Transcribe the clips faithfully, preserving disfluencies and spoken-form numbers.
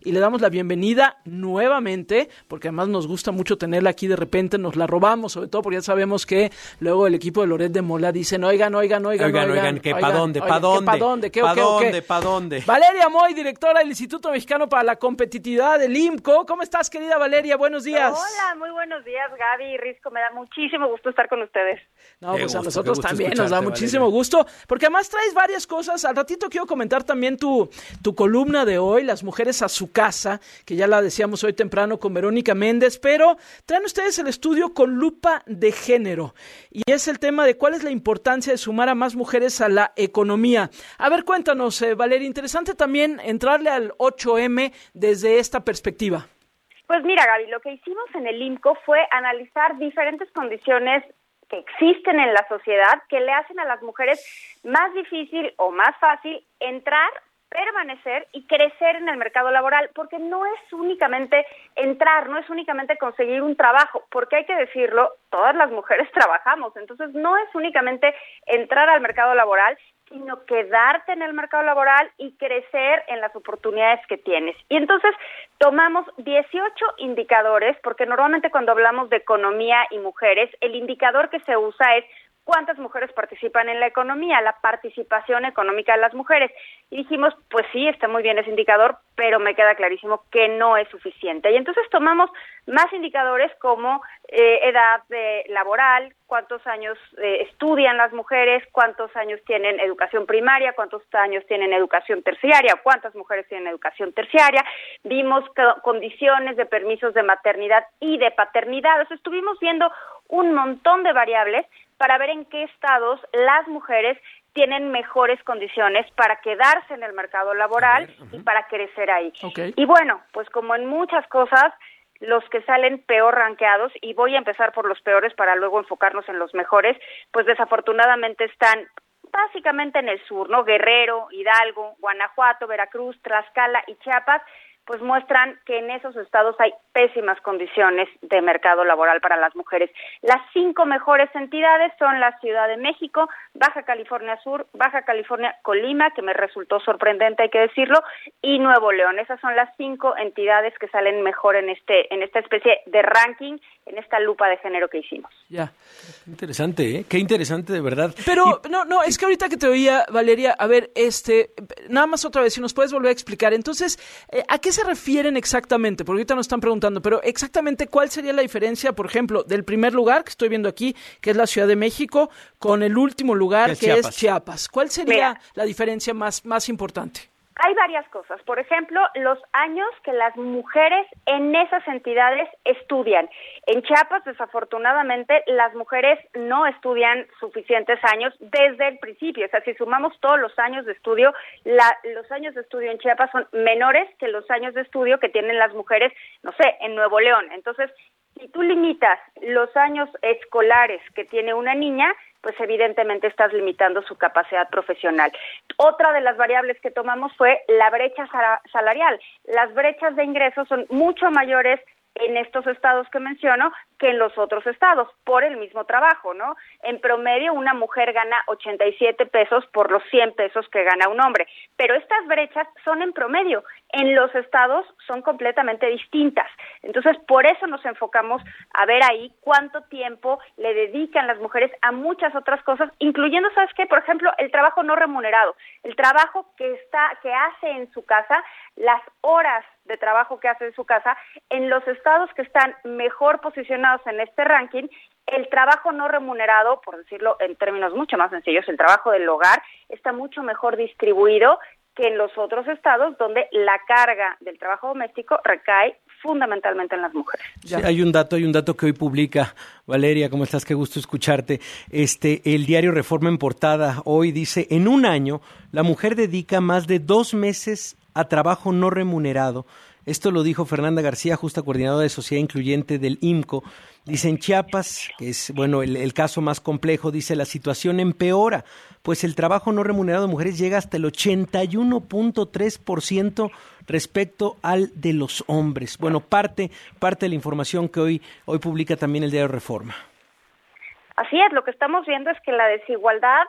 y le damos la bienvenida nuevamente, porque además nos gusta mucho tenerla aquí, de repente nos la robamos, sobre todo porque ya sabemos que luego el equipo de Loret de Mola dicen, oigan, oigan, oigan, oigan, oigan, oigan, ¿qué, pa' dónde, pa' dónde? ¿Pa' dónde? ¿Qué, ¿Pa' o qué, o qué? dónde, pa' dónde? Valeria Moy, directora del Instituto Mexicano para la Competitividad del I M C O. ¿Cómo estás, querida Valeria? Buenos días. Hola, muy buenos días, Gaby y Risco. Me da muchísimo gusto estar con ustedes. No, Qué pues gusto, a nosotros qué gusto también nos da muchísimo Valeria. gusto, porque además traes varias cosas. Al ratito quiero comentar también tu, tu columna de hoy, Las mujeres a su casa, que ya la decíamos hoy temprano con Verónica Méndez, pero traen ustedes el estudio con lupa de género, y es el tema de cuál es la importancia de sumar a más mujeres a la economía. A ver, cuéntanos, eh, Valeria, interesante también entrarle al ocho eme desde esta perspectiva. Pues mira, Gaby, lo que hicimos en el I M C O fue analizar diferentes condiciones que existen en la sociedad que le hacen a las mujeres más difícil o más fácil entrar, permanecer y crecer en el mercado laboral, porque no es únicamente entrar, no es únicamente conseguir un trabajo, porque hay que decirlo, todas las mujeres trabajamos, entonces no es únicamente entrar al mercado laboral, sino quedarte en el mercado laboral y crecer en las oportunidades que tienes. Y entonces tomamos dieciocho indicadores, porque normalmente cuando hablamos de economía y mujeres, el indicador que se usa es cuántas mujeres participan en la economía, la participación económica de las mujeres. Y dijimos, pues sí, está muy bien ese indicador, pero me queda clarísimo que no es suficiente. Y entonces tomamos más indicadores como eh, edad eh, laboral, cuántos años eh, estudian las mujeres, cuántos años tienen educación primaria, cuántos años tienen educación terciaria, cuántas mujeres tienen educación terciaria. Vimos co- condiciones de permisos de maternidad y de paternidad. O sea, estuvimos viendo un montón de variables para ver en qué estados las mujeres tienen mejores condiciones para quedarse en el mercado laboral ver, uh-huh. y para crecer ahí. Okay. Y bueno, pues como en muchas cosas, los que salen peor rankeados, y voy a empezar por los peores para luego enfocarnos en los mejores, pues desafortunadamente están básicamente en el sur, ¿no? Guerrero, Hidalgo, Guanajuato, Veracruz, Tlaxcala y Chiapas, pues muestran que en esos estados hay pésimas condiciones de mercado laboral para las mujeres. Las cinco mejores entidades son la Ciudad de México, Baja California Sur, Baja California Colima, que me resultó sorprendente, hay que decirlo, y Nuevo León. Esas son las cinco entidades que salen mejor en este en esta especie de ranking, en esta lupa de género que hicimos. Ya. Qué interesante, ¿eh? Qué interesante, de verdad. Pero, y... no, no, es que ahorita que te oía, Valeria, a ver, este, nada más otra vez, si nos puedes volver a explicar. Entonces, eh, ¿a qué se refieren exactamente? Porque ahorita nos están preguntando, pero exactamente cuál sería la diferencia, por ejemplo, del primer lugar que estoy viendo aquí, que es la Ciudad de México, con el último lugar, que es, que Chiapas. es Chiapas. ¿Cuál sería Mira. la diferencia más, más importante? Hay varias cosas. Por ejemplo, los años que las mujeres en esas entidades estudian. En Chiapas, desafortunadamente, las mujeres no estudian suficientes años desde el principio. O sea, si sumamos todos los años de estudio, la, los años de estudio en Chiapas son menores que los años de estudio que tienen las mujeres, no sé, en Nuevo León. Entonces, si tú limitas los años escolares que tiene una niña, pues evidentemente estás limitando su capacidad profesional. Otra de las variables que tomamos fue la brecha salarial. Las brechas de ingresos son mucho mayores en estos estados que menciono que en los otros estados, por el mismo trabajo, ¿no? En promedio, una mujer gana ochenta y siete pesos por los cien pesos que gana un hombre, pero estas brechas son en promedio. En los estados son completamente distintas. Entonces, por eso nos enfocamos a ver ahí cuánto tiempo le dedican las mujeres a muchas otras cosas, incluyendo, ¿sabes qué? Por ejemplo, el trabajo no remunerado, el trabajo que está, que hace en su casa, las horas de trabajo que hace en su casa, en los estados que están mejor posicionados en este ranking, el trabajo no remunerado, por decirlo en términos mucho más sencillos, el trabajo del hogar, está mucho mejor distribuido que en los otros estados donde la carga del trabajo doméstico recae fundamentalmente en las mujeres. Sí, hay un dato, hay un dato que hoy publica Valeria, ¿cómo estás? Qué gusto escucharte. Este, el diario Reforma en portada hoy dice, en un año la mujer dedica más de dos meses a trabajo no remunerado. Esto lo dijo Fernanda García, justa coordinadora de Sociedad Incluyente del I M C O. Dice, en Chiapas, que es bueno el, el caso más complejo, dice, la situación empeora, pues el trabajo no remunerado de mujeres llega hasta el ochenta y uno punto tres por ciento respecto al de los hombres. Bueno, parte, parte de la información que hoy, hoy publica también el diario Reforma. Así es, lo que estamos viendo es que la desigualdad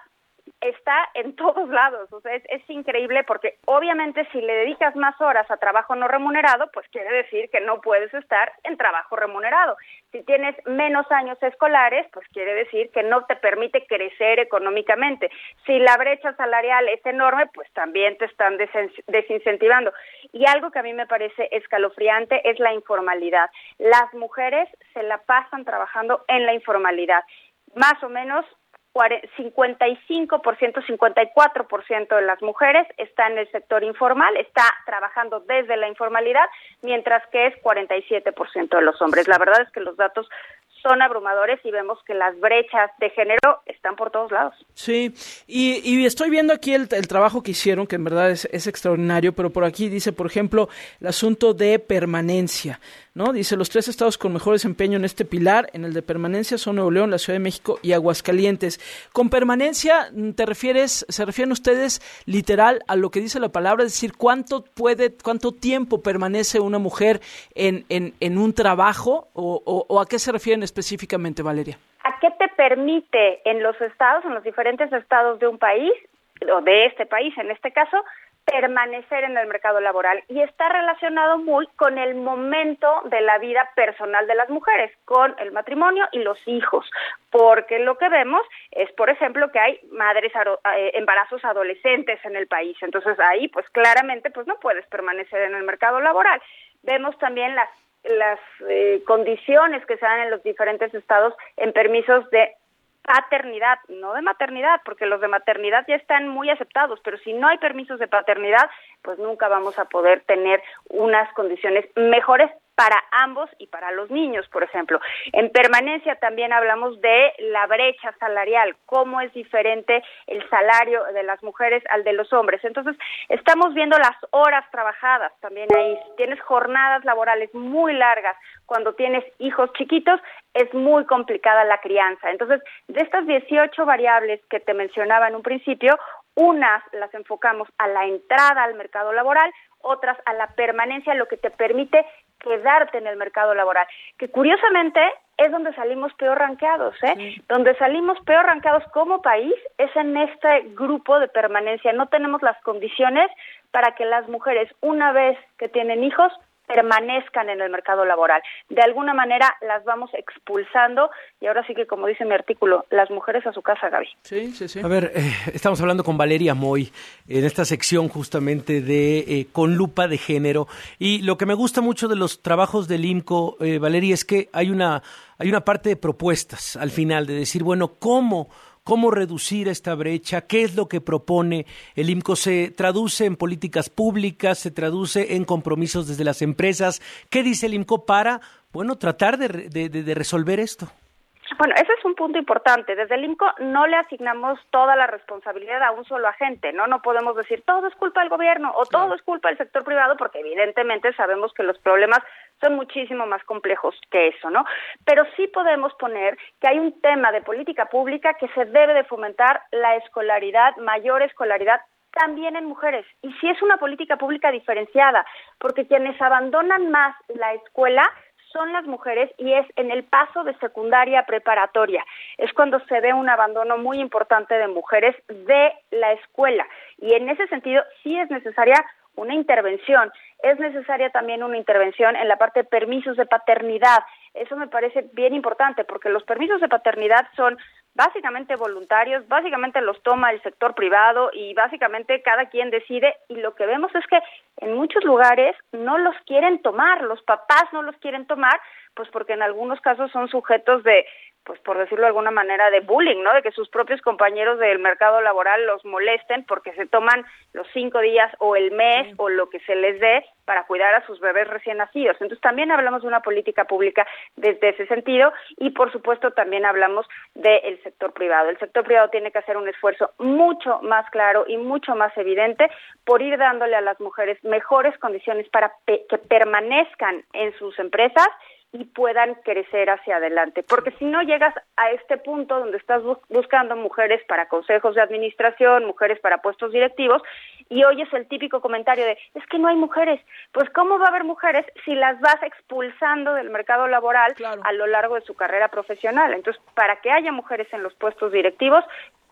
está en todos lados, o sea, es, es increíble porque obviamente si le dedicas más horas a trabajo no remunerado, pues quiere decir que no puedes estar en trabajo remunerado. Si tienes menos años escolares, pues quiere decir que no te permite crecer económicamente. Si la brecha salarial es enorme, pues también te están desincentivando. Y algo que a mí me parece escalofriante es la informalidad. Las mujeres se la pasan trabajando en la informalidad. Más o menos cincuenta y cinco por ciento, cincuenta y cuatro por ciento de las mujeres está en el sector informal, está trabajando desde la informalidad, mientras que es cuarenta y siete por ciento de los hombres. La verdad es que los datos son abrumadores y vemos que las brechas de género están por todos lados. Sí, y, y estoy viendo aquí el, el trabajo que hicieron, que en verdad es, es extraordinario, pero por aquí dice, por ejemplo, el asunto de permanencia, ¿no? Dice, los tres estados con mejor desempeño en este pilar, en el de permanencia, son Nuevo León, la Ciudad de México y Aguascalientes. Con permanencia, ¿te refieres, se refieren ustedes literal a lo que dice la palabra? Es decir, ¿cuánto puede, cuánto tiempo permanece una mujer en, en, en un trabajo? O, o, ¿O a qué se refieren específicamente, Valeria? ¿A qué te permite en los estados, en los diferentes estados de un país, o de este país en este caso, permanecer en el mercado laboral? Y está relacionado muy con el momento de la vida personal de las mujeres, con el matrimonio y los hijos, porque lo que vemos es, por ejemplo, que hay madres eh, embarazos adolescentes en el país, entonces ahí pues claramente pues no puedes permanecer en el mercado laboral. Vemos también las las eh, condiciones que se dan en los diferentes estados en permisos de paternidad, no de maternidad, porque los de maternidad ya están muy aceptados, pero si no hay permisos de paternidad, pues nunca vamos a poder tener unas condiciones mejores para ambos y para los niños, por ejemplo. En permanencia también hablamos de la brecha salarial, cómo es diferente el salario de las mujeres al de los hombres. Entonces, estamos viendo las horas trabajadas también ahí. Si tienes jornadas laborales muy largas, cuando tienes hijos chiquitos, es muy complicada la crianza. Entonces, de estas dieciocho variables que te mencionaba en un principio, unas las enfocamos a la entrada al mercado laboral, otras a la permanencia, lo que te permite quedarte en el mercado laboral, que curiosamente es donde salimos peor rankeados, ¿eh? Sí. Donde salimos peor rankeados como país es en este grupo de permanencia. No tenemos las condiciones para que las mujeres, una vez que tienen hijos, permanezcan en el mercado laboral. De alguna manera las vamos expulsando y ahora sí que, como dice mi artículo, las mujeres a su casa, Gaby. Sí, sí, sí. A ver, eh, estamos hablando con Valeria Moy en esta sección justamente de eh, Con Lupa de Género, y lo que me gusta mucho de los trabajos del I M C O, eh, Valeria, es que hay una, hay una parte de propuestas al final, de decir, bueno, ¿cómo ¿Cómo reducir esta brecha? ¿Qué es lo que propone el I M C O? ¿Se traduce en políticas públicas? ¿Se traduce en compromisos desde las empresas? ¿Qué dice el I M C O para, bueno, tratar de, de, de resolver esto? Bueno, ese es un punto importante. Desde el I M C O no le asignamos toda la responsabilidad a un solo agente, ¿no? No podemos decir todo es culpa del gobierno o todo es culpa del sector privado, porque evidentemente sabemos que los problemas son muchísimo más complejos que eso, ¿no? Pero sí podemos poner que hay un tema de política pública que se debe de fomentar la escolaridad, mayor escolaridad, también en mujeres. Y sí es una política pública diferenciada, porque quienes abandonan más la escuela son las mujeres y es en el paso de secundaria a preparatoria. Es cuando se ve un abandono muy importante de mujeres de la escuela. Y en ese sentido sí es necesaria una intervención. Es necesaria también una intervención en la parte de permisos de paternidad. Eso me parece bien importante porque los permisos de paternidad son básicamente voluntarios, básicamente los toma el sector privado y básicamente cada quien decide, y lo que vemos es que en muchos lugares no los quieren tomar, los papás no los quieren tomar, pues porque en algunos casos son sujetos de, pues por decirlo de alguna manera, de bullying, ¿no? De que sus propios compañeros del mercado laboral los molesten porque se toman los cinco días o el mes sí. o lo que se les dé para cuidar a sus bebés recién nacidos. Entonces también hablamos de una política pública desde ese sentido y por supuesto también hablamos del sector privado. El sector privado tiene que hacer un esfuerzo mucho más claro y mucho más evidente por ir dándole a las mujeres mejores condiciones para pe- que permanezcan en sus empresas y puedan crecer hacia adelante. Porque si no llegas a este punto donde estás bus- buscando mujeres para consejos de administración, mujeres para puestos directivos, y oyes el típico comentario de, es que no hay mujeres. Pues ¿cómo va a haber mujeres si las vas expulsando del mercado laboral claro. a lo largo de su carrera profesional? Entonces, para que haya mujeres en los puestos directivos,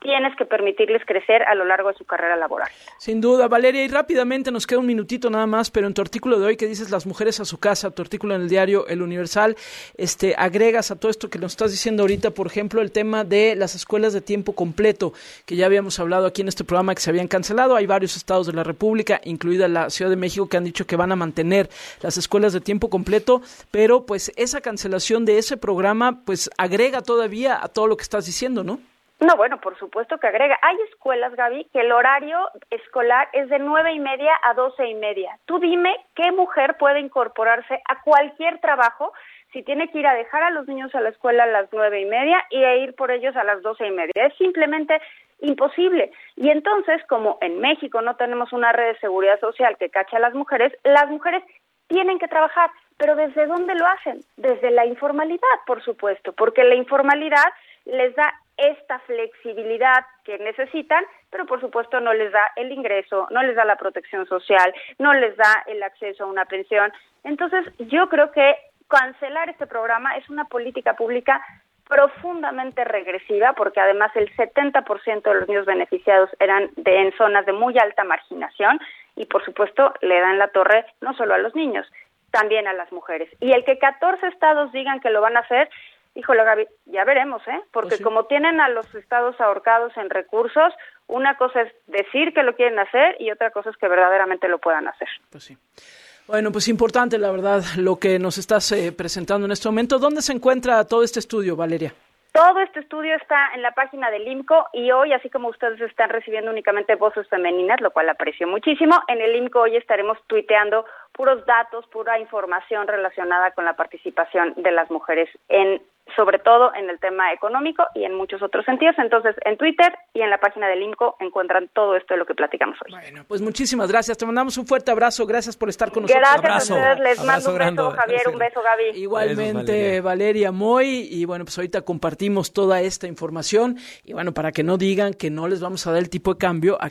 tienes que permitirles crecer a lo largo de su carrera laboral. Sin duda, Valeria, y rápidamente nos queda un minutito nada más, pero en tu artículo de hoy que dices las mujeres a su casa, tu artículo en el diario El Universal, este, agregas a todo esto que nos estás diciendo ahorita, por ejemplo, el tema de las escuelas de tiempo completo, que ya habíamos hablado aquí en este programa que se habían cancelado. Hay varios estados de la República, incluida la Ciudad de México, que han dicho que van a mantener las escuelas de tiempo completo, pero pues esa cancelación de ese programa pues agrega todavía a todo lo que estás diciendo, ¿no? No, bueno, por supuesto que agrega. Hay escuelas, Gaby, que el horario escolar es de nueve y media a doce y media. Tú dime qué mujer puede incorporarse a cualquier trabajo si tiene que ir a dejar a los niños a la escuela a las nueve y media y a ir por ellos a las doce y media. Es simplemente imposible. Y entonces, como en México no tenemos una red de seguridad social que cache a las mujeres, las mujeres tienen que trabajar. ¿Pero desde dónde lo hacen? Desde la informalidad, por supuesto, porque la informalidad les da esta flexibilidad que necesitan, pero por supuesto no les da el ingreso, no les da la protección social, no les da el acceso a una pensión. Entonces, yo creo que cancelar este programa es una política pública profundamente regresiva, porque además el setenta por ciento de los niños beneficiados eran de en zonas de muy alta marginación y por supuesto le dan la torre no solo a los niños, también a las mujeres. Y el que catorce estados digan que lo van a hacer, híjole, Gaby, ya veremos, ¿eh? Porque pues sí, como tienen a los estados ahorcados en recursos, una cosa es decir que lo quieren hacer y otra cosa es que verdaderamente lo puedan hacer. Pues sí. Bueno, pues importante, la verdad, lo que nos estás eh, presentando en este momento. ¿Dónde se encuentra todo este estudio, Valeria? Todo este estudio está en la página del I M C O y hoy, así como ustedes están recibiendo únicamente voces femeninas, lo cual aprecio muchísimo, en el I M C O hoy estaremos tuiteando puros datos, pura información relacionada con la participación de las mujeres en, sobre todo en el tema económico y en muchos otros sentidos. Entonces, en Twitter y en la página del I M C O encuentran todo esto de lo que platicamos hoy. Bueno, pues muchísimas gracias. Te mandamos un fuerte abrazo. Gracias por estar con nosotros. Gracias Abrazo. a ustedes. Les abrazo mando un grande. beso, Javier. Un beso, Gaby. Igualmente, Besos, Valeria. Valeria Moy. Y bueno, pues ahorita compartimos toda esta información. Y bueno, para que no digan que no les vamos a dar el tipo de cambio, aquí